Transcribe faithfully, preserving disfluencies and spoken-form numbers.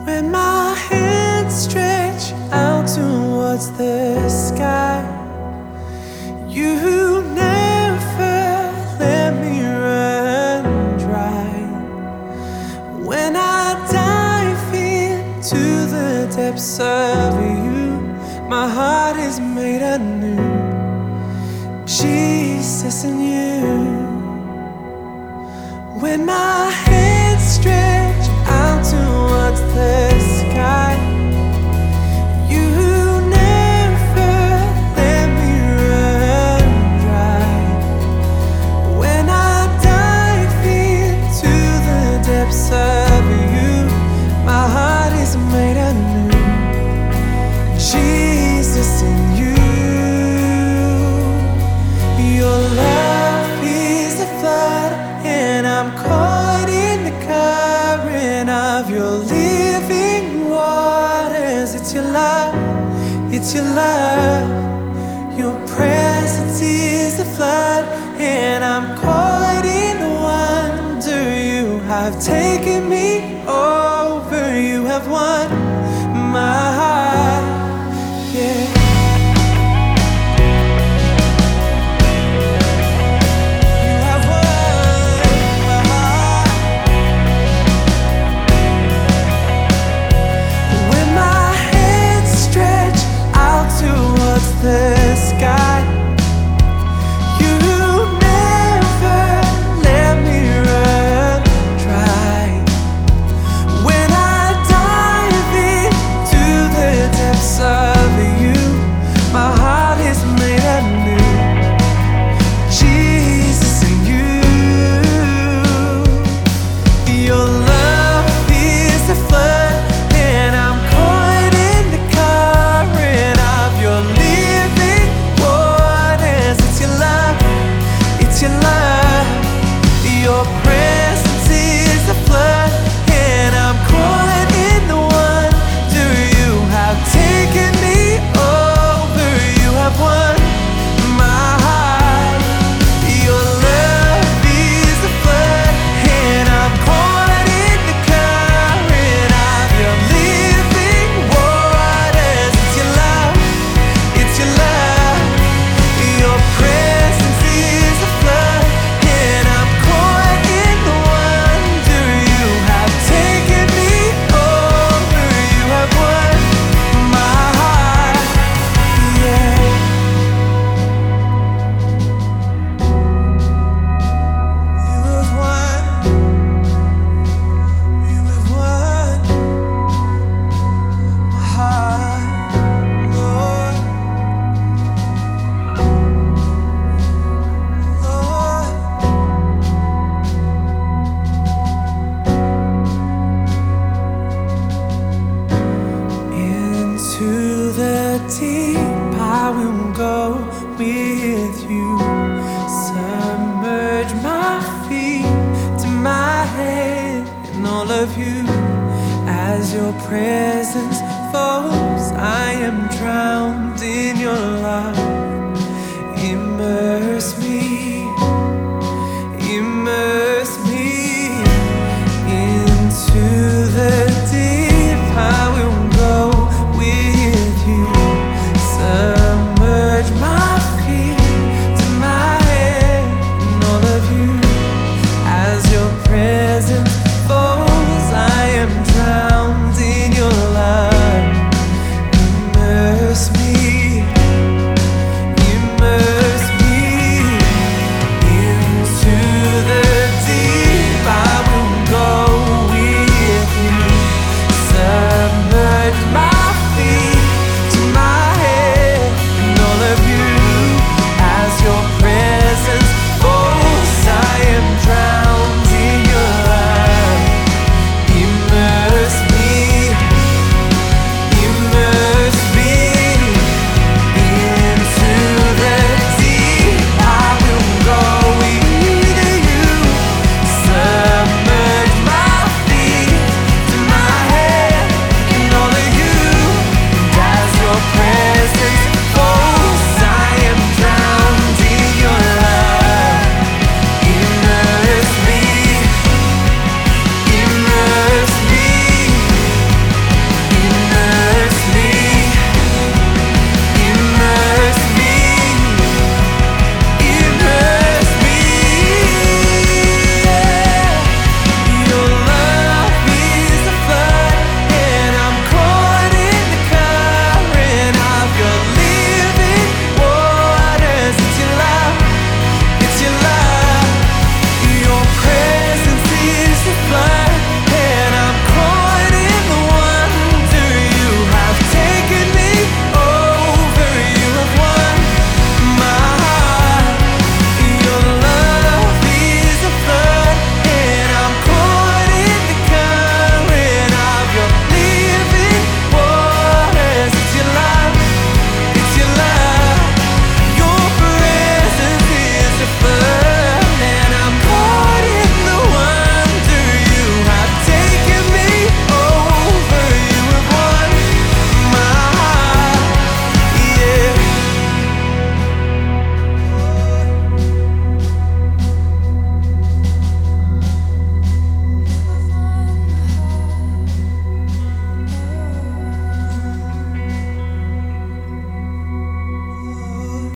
When my hands stretch out towards the sky, you never let me run dry. When I dive into the depths of you, my heart is made anew. Jesus in you. When my hands stretch out towards the sky, you never let me run dry. When I dive into the depths of you, my heart is made anew. Jesus in you. Your love is a flood, and I'm caught in the current of your living waters. It's your love, it's your love. Your presence is a flood, and I'm caught in the wonder. You have taken me over, you have won my heart, yeah. The sky, you never let me run dry. When I dive into the depths of you, my heart is made anew. Jesus in you. Your love is a flood, and I'm caught in the current of your love. Your love, your presence is a flood, and I'm caught in the wonder. You have taken me over, you have won my heart. Your love is a flood, and I'm caught in the current of your living waters. It's your love, it's your love, your presence is a flood, and I'm caught in the wonder. You have taken me over, you have won my heart, yeah. You have won, you have won my heart, Lord. Into the deep I will go with you. Submerge my feet to my head in all of you. As your presence falls, I am drowned in your love. Immersed